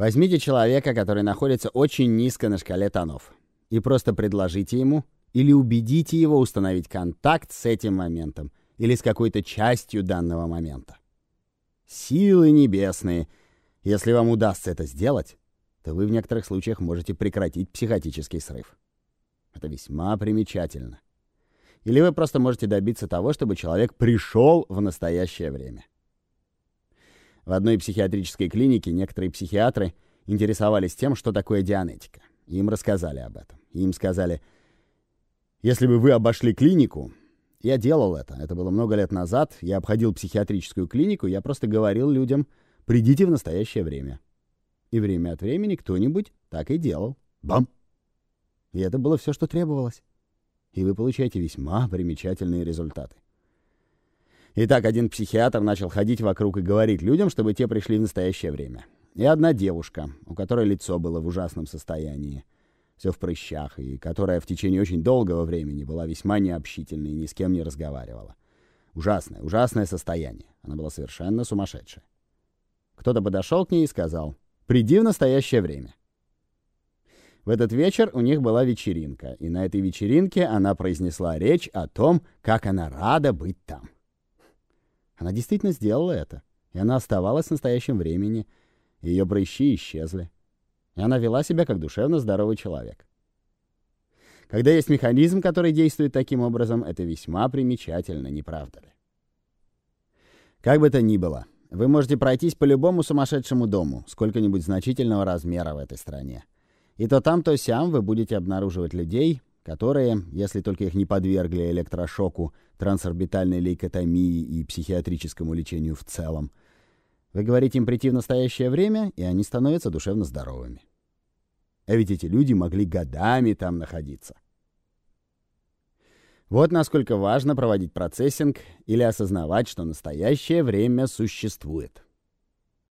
Возьмите человека, который находится очень низко на шкале тонов, и просто предложите ему или убедите его установить контакт с этим моментом или с какой-то частью данного момента. Силы небесные! Если вам удастся это сделать, то вы в некоторых случаях можете прекратить психотический срыв. Это весьма примечательно. Или вы просто можете добиться того, чтобы человек пришел в настоящее время. В одной психиатрической клинике некоторые психиатры интересовались тем, что такое дианетика. Им рассказали об этом. Им сказали: если бы вы обошли клинику... Я делал это. Это было много лет назад. Я обходил психиатрическую клинику. Я просто говорил людям: придите в настоящее время. И время от времени кто-нибудь так и делал. Бам! И это было все, что требовалось. И вы получаете весьма примечательные результаты. Итак, один психиатр начал ходить вокруг и говорить людям, чтобы те пришли в настоящее время. И одна девушка, у которой лицо было в ужасном состоянии, все в прыщах, и которая в течение очень долгого времени была весьма необщительной и ни с кем не разговаривала. Ужасное состояние. Она была совершенно сумасшедшая. Кто-то подошел к ней и сказал: приди в настоящее время. В этот вечер у них была вечеринка, и на этой вечеринке она произнесла речь о том, как она рада быть там. Она действительно сделала это, и она оставалась в настоящем времени, и ее прыщи исчезли. И она вела себя как душевно здоровый человек. Когда есть механизм, который действует таким образом, это весьма примечательно, не правда ли? Как бы то ни было, вы можете пройтись по любому сумасшедшему дому, сколько-нибудь значительного размера в этой стране. И то там, то сям вы будете обнаруживать людей, которые, если только их не подвергли электрошоку, трансорбитальной лейкотомии и психиатрическому лечению в целом, вы говорите им прийти в настоящее время, и они становятся душевно здоровыми. А ведь эти люди могли годами там находиться. Вот насколько важно проводить процессинг или осознавать, что настоящее время существует.